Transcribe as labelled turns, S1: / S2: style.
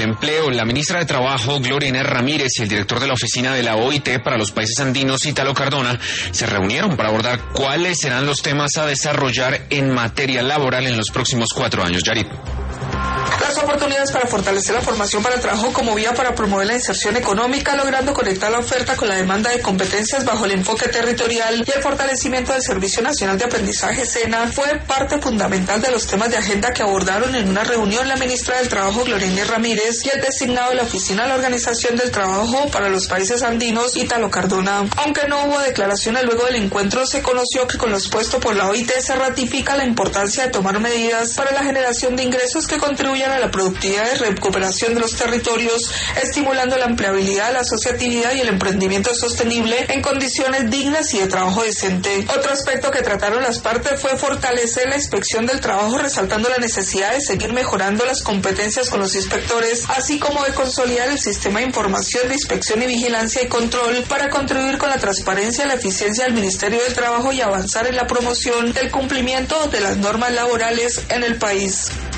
S1: empleo, la ministra de Trabajo, Gloria Inés Ramírez, y el director de la oficina de la OIT para los países andinos, Ítalo Cardona, se reunieron para abordar cuáles serán los temas a desarrollar en materia laboral en los próximos 4 años. Yarit.
S2: Las oportunidades para fortalecer la formación para el trabajo como vía para promover la inserción económica, logrando conectar la oferta con la demanda de competencias bajo el enfoque territorial y el fortalecimiento del Servicio Nacional de Aprendizaje SENA fue parte fundamental de los temas de agenda que abordaron en una reunión la ministra del Trabajo, Gloria Inés Ramírez, y el designado de la Oficina de la Organización del Trabajo para los Países Andinos, Ítalo Cardona. Aunque no hubo declaraciones luego del encuentro, se conoció que con lo expuesto por la OIT se ratifica la importancia de tomar medidas para la generación de ingresos que contribuyan a la productividad y recuperación de los territorios, estimulando la empleabilidad, la asociatividad y el emprendimiento sostenible en condiciones dignas y de trabajo decente. Otro aspecto que trataron las partes fue fortalecer la inspección del trabajo, resaltando la necesidad de seguir mejorando las competencias con los inspectores, así como de consolidar el sistema de información de inspección y vigilancia y control para contribuir con la transparencia y la eficiencia del Ministerio del Trabajo y avanzar en la promoción del cumplimiento de las normas laborales en el país.